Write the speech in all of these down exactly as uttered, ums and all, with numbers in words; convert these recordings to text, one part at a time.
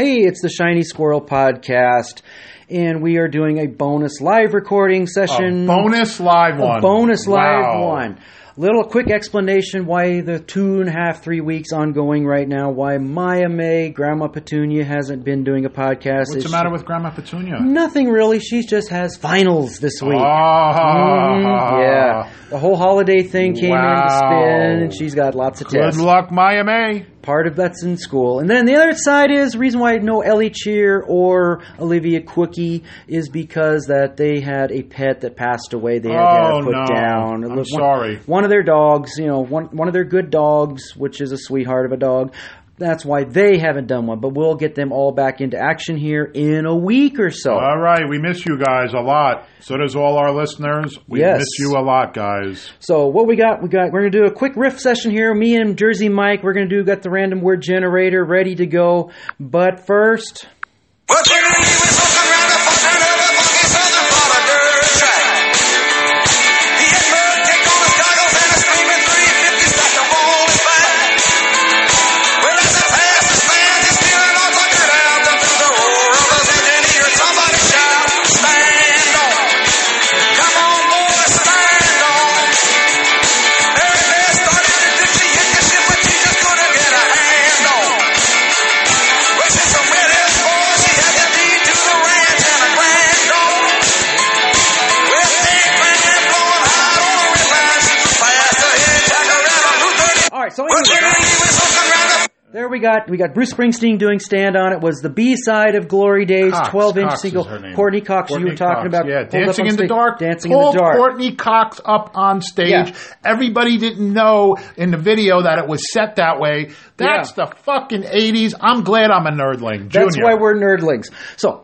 Hey, it's the Shiny Squirrel Podcast, and we are doing a bonus live recording session. A bonus live one. A bonus live wow. one. Little quick explanation why the two and a half, three weeks ongoing right now, why Maya May, Grandma Petunia, hasn't been doing a podcast. What's the matter with Grandma Petunia? Nothing really. She just has finals this week. Ah. Mm-hmm. Yeah. The whole holiday thing came wow. into spin, and she's got lots of Good tests. Good luck, Maya May. Part of that's in school. And then the other side is, the reason why no Ellie Cheer or Olivia Quickie is because that they had a pet that passed away. They had oh, to put no. down. I'm one, sorry. One of their dogs, you know, one one of their good dogs, which is a sweetheart of a dog. That's why they haven't done one. But we'll get them all back into action here in a week or so. All right. We miss you guys a lot. So does all our listeners. We yes. miss you a lot, guys. So what we got, we got, we're going to do a quick riff session here. Me and Jersey Mike, we're going to do, got the random word generator ready to go. But first... So anyway, there we got we got Bruce Springsteen doing "Stand On It." Was the B side of Glory Days, twelve-inch single. Courtney Cox, Courtney you were talking Cox, about, yeah, Dancing in the Dark. Dancing Pulled in the Dark. Courtney Cox up on stage. Yeah. Everybody didn't know in the video that it was set that way. That's yeah. the fucking eighties. I'm glad I'm a nerdling. Junior. That's why we're nerdlings. So.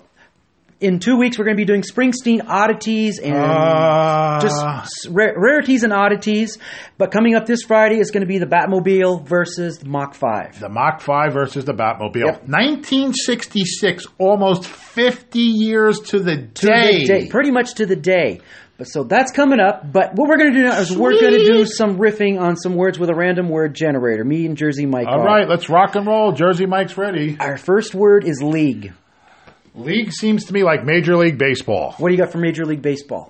In two weeks, we're going to be doing Springsteen oddities and uh, just ra- rarities and oddities. But coming up this Friday is going to be the Batmobile versus the Mach five. The Mach five versus the Batmobile. Yep. nineteen sixty-six, almost fifty years to the to day. The day. Pretty much to the day. But so that's coming up. But what we're going to do now is Sweet. we're going to do some riffing on some words with a random word generator. Me and Jersey Mike. All are. right, let's rock and roll. Jersey Mike's ready. Our first word is league. League seems to me like Major League Baseball. What do you got for Major League Baseball? Uh,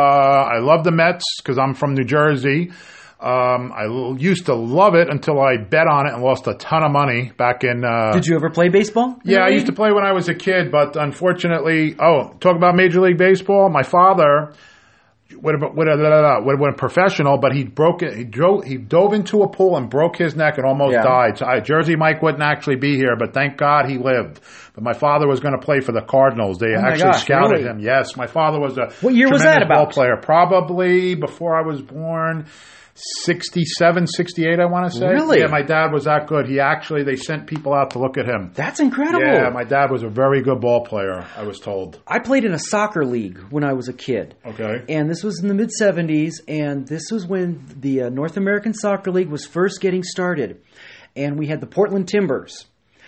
I love the Mets because I'm from New Jersey. Um, I l- used to love it until I bet on it and lost a ton of money back in... Uh, Did you ever play baseball? Yeah, I used to play when I was a kid, but unfortunately... Oh, talk about Major League Baseball. My father... Would have, would, have, would have been professional, but he broke it. He drove. He dove into a pool and broke his neck and almost yeah. died. So I, Jersey Mike wouldn't actually be here, but thank God he lived. But my father was going to play for the Cardinals. They oh actually gosh, scouted really? him. Yes, my father was a what year was that about? Ball player, probably before I was born. sixty-seven, sixty-eight, I want to say. Really? Yeah, my dad was that good. He actually, they sent people out to look at him. That's incredible. Yeah, my dad was a very good ball player, I was told. I played in a soccer league when I was a kid. Okay. And this was in the mid-seventies, and this was when the uh, North American Soccer League was first getting started. And we had the Portland Timbers.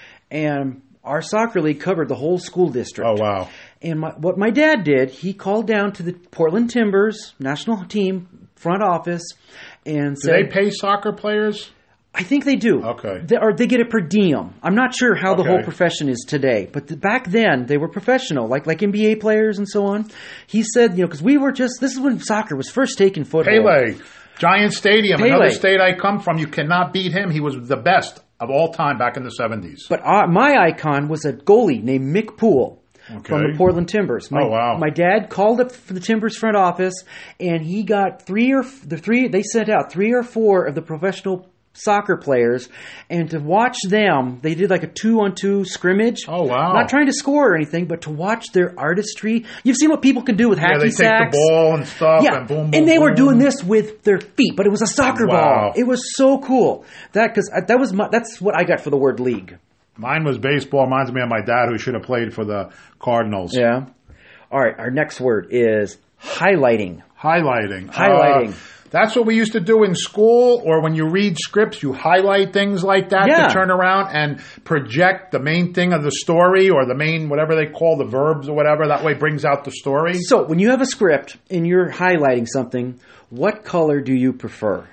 And our soccer league covered the whole school district. Oh, wow. And my, what my dad did, he called down to the Portland Timbers national team front office and said... Do they pay soccer players? I think they do. Okay. They, or they get a per diem. I'm not sure how okay. the whole profession is today, but the, back then they were professional, like like N B A players and so on. He said, you know, because we were just... This is when soccer was first taking football. Pele. Giant Stadium, Pele. Another state I come from. You cannot beat him. He was the best of all time back in the seventies. But uh, my icon was a goalie named Mick Poole. Okay. From the Portland Timbers. My, oh wow! My dad called up for the Timbers front office, and he got three or the three. They sent out three or four of the professional soccer players, and to watch them, they did like a two-on-two scrimmage. Oh wow! Not trying to score or anything, but to watch their artistry. You've seen what people can do with hacky yeah, they sacks. take the ball and stuff. Yeah, and boom, boom, and they boom. were doing this with their feet, but it was a soccer wow. ball. It was so cool. That because that was my, that's what I got for the word league. Mine was baseball. Reminds me of my dad, who should have played for the Cardinals. Yeah. All right. Our next word is highlighting. Highlighting. Highlighting. Uh, that's what we used to do in school, or when you read scripts, you highlight things like that yeah. to turn around and project the main thing of the story, or the main, whatever they call the verbs or whatever. That way it brings out the story. So when you have a script and you're highlighting something, what color do you prefer?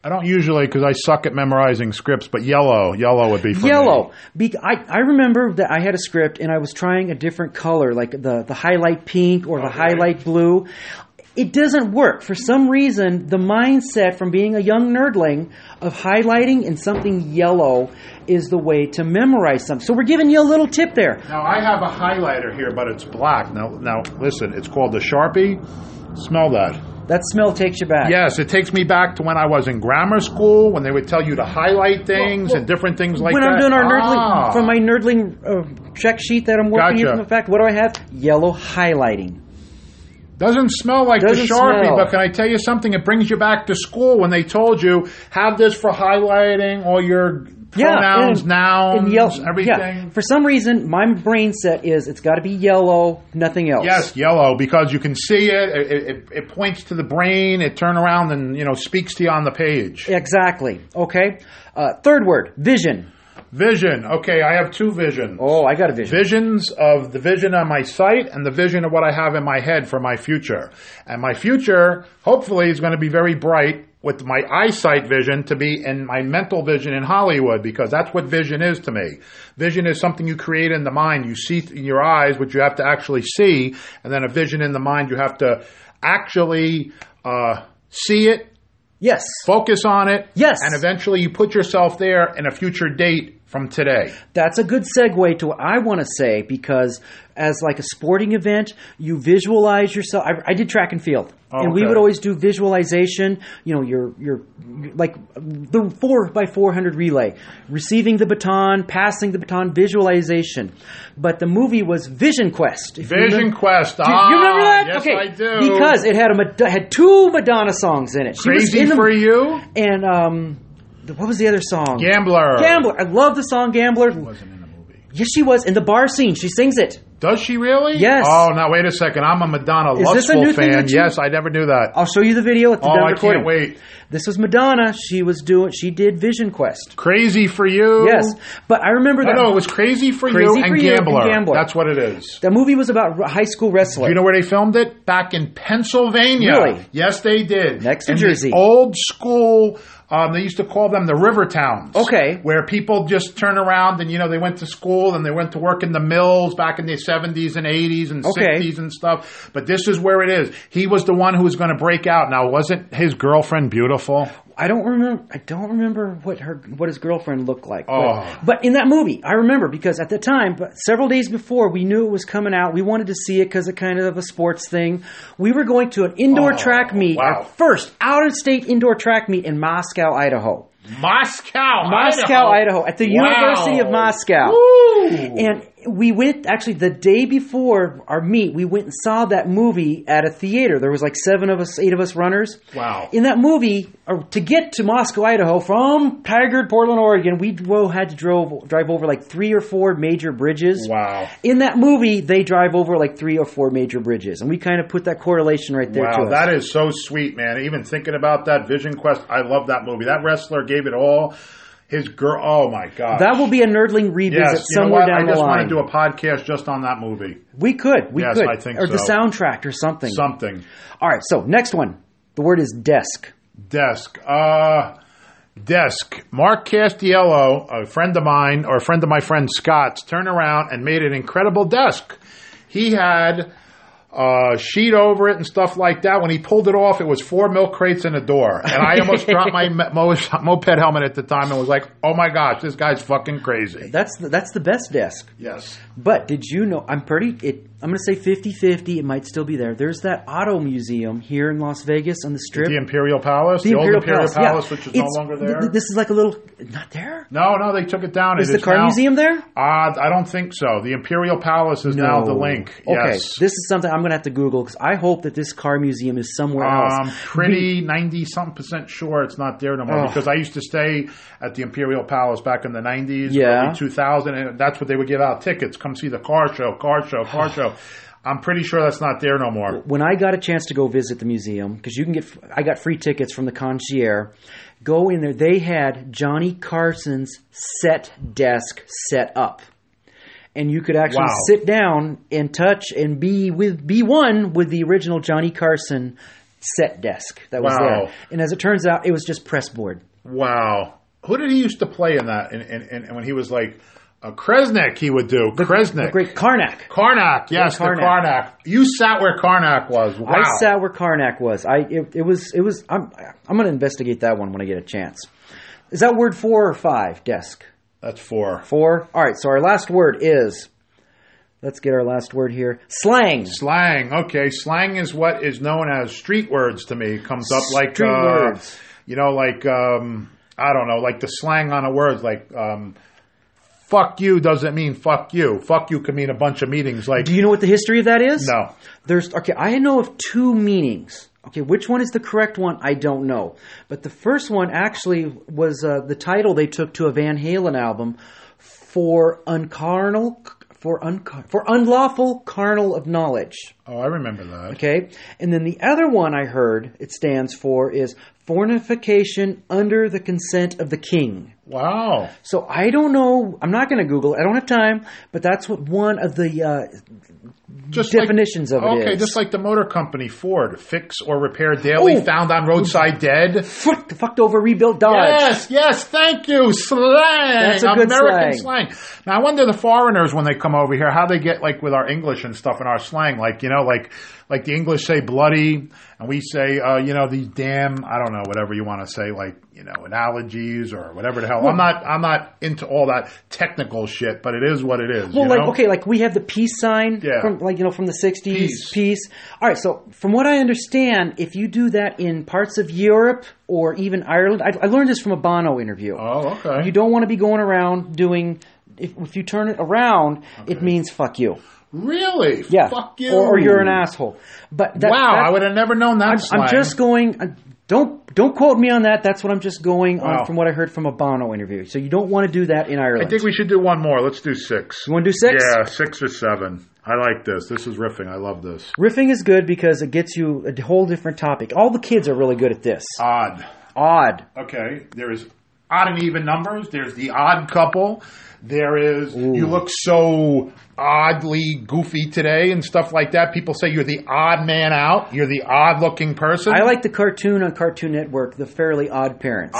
I don't usually because I suck at memorizing scripts, but yellow, yellow would be for Yellow. me. Be- I, I remember that I had a script and I was trying a different color, like the, the highlight pink or the Okay. highlight blue. It doesn't work. For some reason, the mindset from being a young nerdling of highlighting in something yellow is the way to memorize something. So we're giving you a little tip there. Now, I have a highlighter here, but it's black. Now, now listen, it's called the Sharpie. Smell that. That smell takes you back. Yes, it takes me back to when I was in grammar school, when they would tell you to highlight things Well, well, and different things like when that. I'm doing our nerdling, Ah. from my nerdling uh, check sheet that I'm working here Gotcha. from the fact, what do I have? Yellow highlighting. Doesn't smell like Doesn't the Sharpie, smell. but can I tell you something? It brings you back to school when they told you, have this for highlighting all your pronouns, and- nouns, and yellow, everything. Yeah. For some reason, my brain set is it's got to be yellow, nothing else. Yes, yellow, because you can see it. It, it. it points to the brain. It turns around and, you know, speaks to you on the page. Exactly. Okay. Uh, third word, vision. Vision. Okay, I have two visions. Oh, I got a vision. Visions of the vision on my sight and the vision of what I have in my head for my future. And my future, hopefully, is going to be very bright with my eyesight vision to be in my mental vision in Hollywood, because that's what vision is to me. Vision is something you create in the mind. You see in your eyes, which you have to actually see, and then a vision in the mind, you have to actually uh, see it, Yes. focus on it, Yes. and eventually you put yourself there in a future date from today. That's a good segue to what I want to say, because as like a sporting event, you visualize yourself. I, I did track and field, Oh, and we okay. would always do visualization. You know, you're you're like the four by four hundred relay, receiving the baton, passing the baton, visualization. But the movie was Vision Quest. If you Vision remember- Quest. Do Ah, you remember that? yes, okay, I do. because it had a Mad- had two Madonna songs in it. She was Crazy in the- for You? and um, the- what was the other song? Gambler. Gambler. I love the song Gambler. Wasn't in the movie. Yes, she was. In the bar scene, she sings it. Does she really? Yes. Oh, now wait a second. I'm a Madonna Is this a lustful new thing fan. that you- Yes, I never knew that. I'll show you the video at the Oh, done I recording. can't wait. This was Madonna. She was doing. She did Vision Quest. Crazy for You. Yes, but I remember No, that. no, it was Crazy for Crazy You, for and, You and Gambler. Gambler. That's what it is. The movie was about a high school wrestler. Do you know where they filmed it? Back in Pennsylvania. Really? Yes, they did. Next to in Jersey. The old school. Um, they used to call them the river towns. Okay. Where people just turn around and, you know, they went to school and they went to work in the mills back in the seventies and eighties and Okay. sixties and stuff. But this is where it is. He was the one who was going to break out. Now, wasn't his girlfriend beautiful? I don't remember. I don't remember what her what his girlfriend looked like. Oh. But, but in that movie, I remember because at the time, but several days before, we knew it was coming out. We wanted to see it because of kind of a sports thing. We were going to an indoor Oh, track meet, wow. our first out of state indoor track meet in Moscow, Idaho. Moscow, Moscow, Idaho, at the Wow. University of Moscow. Woo. And we went, actually, the day before our meet, we went and saw that movie at a theater. There was like seven of us, eight of us runners. Wow. In that movie, or to get to Moscow, Idaho, from Tigard, Portland, Oregon, we dro- had to drove, drive over like three or four major bridges. Wow. In that movie, they drive over like three or four major bridges. And we kind of put that correlation right there to Wow, us. that is so sweet, man. Even thinking about that Vision Quest, I love that movie. That wrestler gave it all. His girl, oh my God. That will be a nerdling revisit Yes, you know somewhere what? down I just the line. want to do a podcast just on that movie. We could. We Yes, could. I think or the so. soundtrack or something. Something. All right, so next one. The word is desk. Desk. Uh, desk. Mark Castiello, a friend of mine, or a friend of my friend Scott's, turned around and made an incredible desk. He had a sheet over it and stuff like that. When he pulled it off, it was four milk crates and a door. And I almost dropped my mo- moped helmet at the time and was like, oh my gosh, this guy's fucking crazy. That's the, that's the best desk. Yes. But did you know, I'm pretty, it, I'm going to say fifty-fifty, it might still be there. There's that auto museum here in Las Vegas on the Strip. The Imperial Palace? The, old Imperial Palace, which is It's- no longer there? th- This is like a little, not there? No, no, they took it down. Is it the is car now, museum there? Uh, I don't think so. The Imperial Palace is now the link. Okay, Yes. this is something I'm going to have to Google because I hope that this car museum is somewhere else. I'm pretty ninety-something percent sure it's not there no more Oh. because I used to stay at the Imperial Palace back in the nineties, Yeah. early two thousand, and that's what they would give out tickets. Come see the car show, car show, car show. I'm pretty sure that's not there no more. When I got a chance to go visit the museum, because you can get, I got free tickets from the concierge. Go in there. They had Johnny Carson's set desk set up, and you could actually Wow. sit down and touch and be with be one with the original Johnny Carson set desk that was Wow. there. And as it turns out, it was just pressboard. Wow. Who did he used to play in that? And, and, and when he was like uh, Kresnik, he would do Kresnik. The great Karnak. Karnak, yes, Karnak. the Karnak. You sat where Karnak was. Wow. I sat where Karnak was. I it, it was it was. I'm I'm going to investigate that one when I get a chance. Is that word four or five? Desk. That's four. Four. All right. So our last word is. Let's get our last word here. Slang. Slang. Okay, slang is what is known as street words to me. It comes up like Street uh, words. You know, like um, I don't know, like the slang on a word, like um, "fuck you" doesn't mean "fuck you." "Fuck you" can mean a bunch of meanings. Like, Do you know what the history of that is? no, There's okay. I know of two meanings. Okay, which one is the correct one? I don't know. But the first one actually was uh, the title they took to a Van Halen album for uncarnal, for uncar- for unlawful carnal of knowledge. oh, I remember that. Okay, and then the other one I heard it stands for is fornication under the consent of the king. Wow. So I don't know. I'm not going to Google it. I don't have time. But that's what one of the uh, Just definitions like, of it okay, is. just like the motor company Ford, fix or repair daily, Oh. found on roadside dead. Fuck, fucked over, rebuilt Dodge. Yes, yes, thank you. Slang. That's a good American slang. slang. Now, I wonder the foreigners, when they come over here, how they get, like, with our English and stuff and our slang. Like, you know, like, like the English say bloody, and we say, uh, you know, these damn, I don't know, whatever you want to say, like, you know, analogies or whatever the hell. I'm not, I'm not into all that technical shit, but it is what it is. Well, you like know? okay, like we have the peace sign Yeah. from like you know from the sixties. Peace. Peace. All right. So from what I understand, if you do that in parts of Europe or even Ireland, I, I learned this from a Bono interview. Oh, okay. You don't want to be going around doing. If, if you turn it around, it means fuck you. Really? Yeah. Fuck you. Or, or you're an asshole. But that, wow, that- I would have never known that I'm, slang. I'm just going. uh, Don't don't quote me on that. That's what I'm just going Wow. on from what I heard from a Bono interview. So you don't want to do that in Ireland. I think we should do one more. Let's do six. You want to do six? Yeah, six or seven. I like this. This is riffing. I love this. Riffing is good because it gets you a whole different topic. All the kids are really good at this. Odd. Odd. Okay. There is odd and even numbers. There's the odd couple. There is, you look so oddly goofy today and stuff like that. People say you're the odd man out. You're the odd looking person. I like the cartoon on Cartoon Network, The Fairly Odd Parents.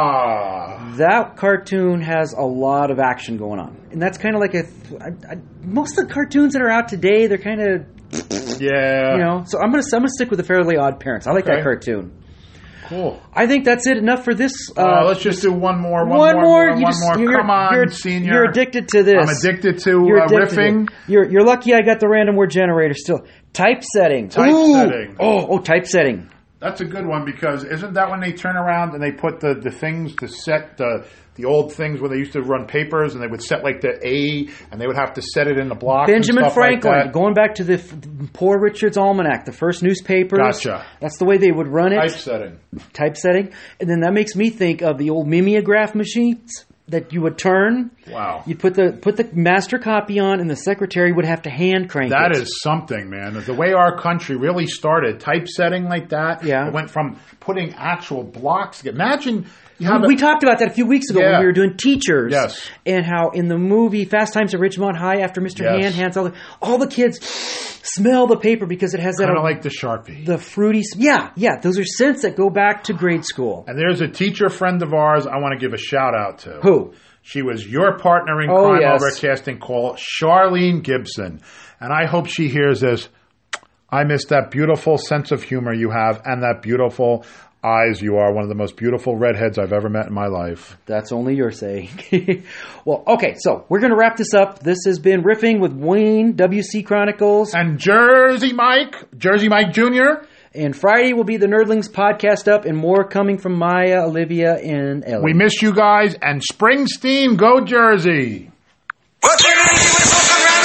Ah. That cartoon has a lot of action going on. And that's kind of like a... I, I, most of the cartoons that are out today, they're kind of, Yeah. you know... So I'm going to I'm gonna stick with The Fairly Odd Parents. I like Okay. that cartoon. Cool. I think that's it. Enough for this. Uh, Uh, let's just do one more. One, one more. more. One You just- more. you're- Come on, you're, senior. You're addicted to this. I'm addicted to You're uh, addicted to riffing. it. You're, you're lucky I got the random word generator still. Typesetting. Typesetting. Oh, oh, typesetting. That's a good one because isn't that when they turn around and they put the, the things to set the the old things where they used to run papers and they would set like the A and they would have to set it in the block. Benjamin and stuff Franklin, like that. going back to the f- Poor Richard's Almanac, the first newspapers. Gotcha. That's the way they would run it. Typesetting. Typesetting. And then that makes me think of the old mimeograph machines that you would turn. Wow. You'd put the put the master copy on and the secretary would have to hand crank That it. is something, man. The way our country really started, typesetting like that. Yeah. It went from putting actual blocks. Imagine you have We a, talked about that a few weeks ago Yeah. when we were doing teachers. Yes. And how in the movie Fast Times at Ridgemont High, after Mister Yes. Hand hands all the, all the kids smell the paper because it has that kind of uh, like the Sharpie. the fruity. Yeah, yeah. Those are scents that go back to grade school. And there's a teacher friend of ours I want to give a shout out to. Who? She was your partner in Oh, crime yes. over casting call, Charlene Gibson. And I hope she hears this. I miss that beautiful sense of humor you have and that beautiful eyes you are. One of the most beautiful redheads I've ever met in my life. That's only your saying. Well, okay, so we're going to wrap this up. This has been Riffing with Wayne, W C Chronicles. And Jersey Mike, Jersey Mike Junior And Friday will be the Nerdlings podcast up and more coming from Maya, Olivia, and Ellie. We miss you guys. And Springsteen, go Jersey. Well,